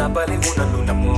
ఆపలేవు నన్ను నమ్మో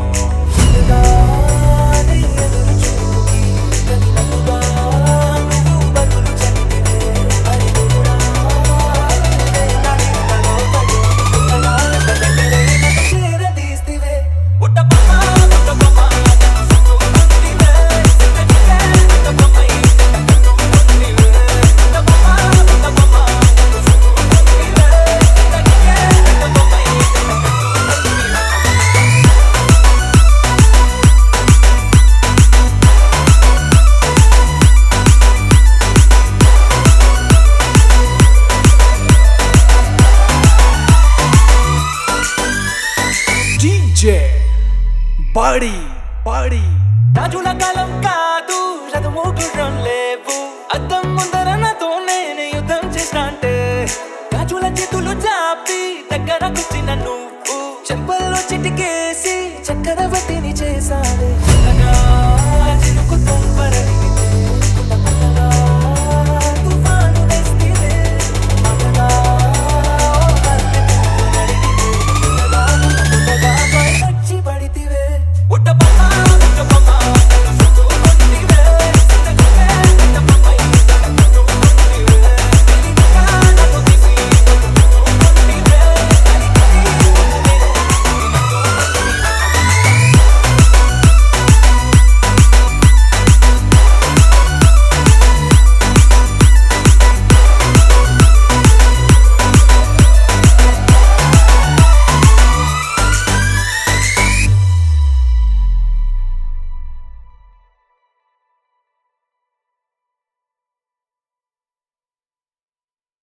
పాడి పాడి రాజుల కాలం కాదు రథము గుర్రం లేవు అద్దం ముందర నాతో నేను యుద్ధం చేసినంటే రాజుల చేతులు చాపి దగ్గర కూర్చిన నువ్వు చెంపల్లో చిటికేసి చక్కెర వడ్డీని చేసావే